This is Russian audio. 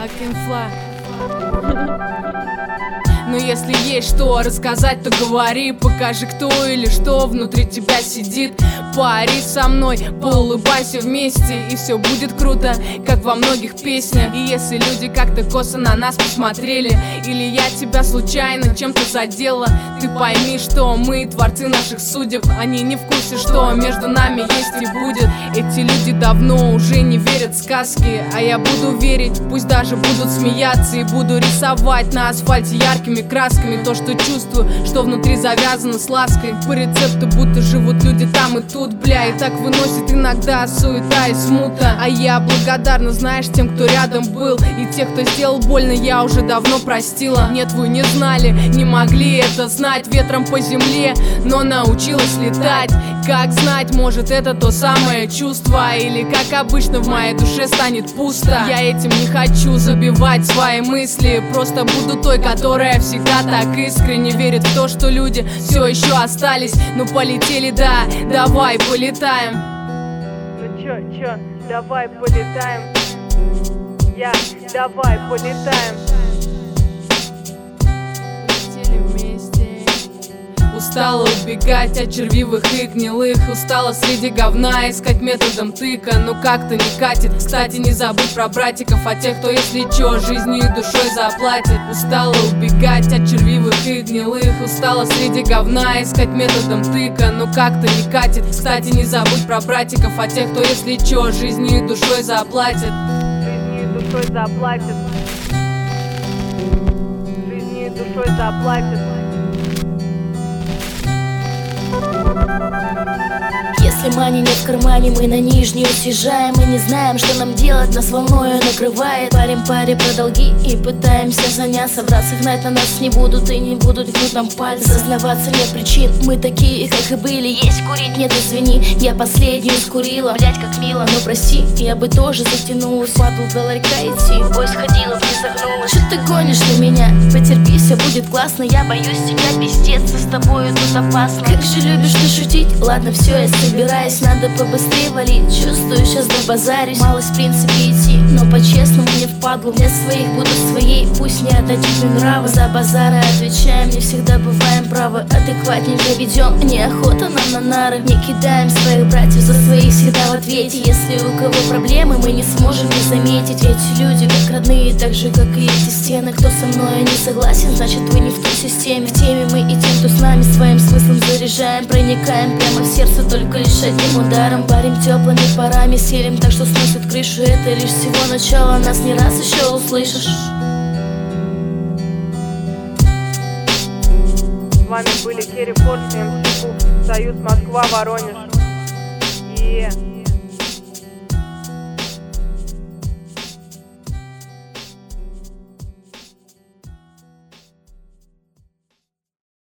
I can fly. Но если есть что рассказать, то говори. Покажи, кто или что внутри тебя сидит. Пари со мной, поулыбайся вместе, и все будет круто, как во многих песнях. И если люди как-то косо на нас посмотрели, или я тебя случайно чем-то задела, ты пойми, что мы творцы наших судеб. Они не в курсе, что между нами есть и будет. Эти люди давно уже не верят в сказки, а я буду верить, пусть даже будут смеяться. И буду рисовать на асфальте яркими красками то, что чувствую, что внутри завязано с лаской. По рецепту будто живут люди там и тут, бля. И так выносит иногда суета и смута. А я благодарна, знаешь, тем, кто рядом был. И тех, кто сделал больно, я уже давно простила. Нет, вы не знали, не могли это знать. Ветром по земле, но научилась летать. Как знать, может это то самое чувство, или как обычно в моей душе станет пусто. Я этим не хочу забивать свои мысли, просто буду той, которая всегда так искренне верит в то, что люди все еще остались. Ну полетели, да, давай полетаем. Ну чё, давай полетаем. Давай полетаем. Летели вместе. Устала убегать от червивых и гнилых. Устала среди говна искать методом тыка. Но как-то не катит. Кстати, не забудь про братиков, а тех, кто, если чё, жизнью и душой заплатит. Устала убегать от червивых и гнилых. Устала среди говна искать методом тыка. Но как-то не катит. Кстати, не забудь про братиков, а тех, кто, если чё, жизнью и душой заплатит. Жизнью и душой заплатит. Жизнью и душой заплатит. Если мани нет в кармане, мы на нижнюю съезжаем. Мы не знаем, что нам делать, нас волною накрывает. Парим паре про долги и пытаемся заняться. Браться гнать на нас не будут и не будут гнуть нам пальцы. Зазнаваться нет причин, мы такие, как и были. Есть курить, нет, извини, я последнюю скурила. Блять, как мило, но прости, я бы тоже затянулась. Падал до ларька идти, бой сходила, не загнулась. Что ты гонишь на меня? Потерпи, все будет классно. Я боюсь тебя, пиздец, с тобою тут опасно. Как же любишь ты шутить? Ладно, все, я собираюсь. Надо побыстрее валить, чувствую, сейчас добазарюсь. Малость в принципе идти, но по-честному мне впадлу. Для своих буду своей, пусть не отдадим нравы. За базары отвечаем, не всегда бываем правы. Адекватненько ведем, неохота нам на нары. Не кидаем своих братьев, за своих всегда в ответе. Если у кого проблемы, мы не сможем не заметить. Эти люди как родные, так же как и эти стены. Кто со мной не согласен, значит вы не в той системе. В теме мы и тем, кто с нами своим смыслом заряжаем. Проникаем прямо в сердце, только лишь одним ударом. Парим теплыми парами, селим так, что сносит крышу. Это лишь всего начало, нас не раз еще услышишь. С вами были Керри Форс и МС Куб. Союз Москва, Воронеж.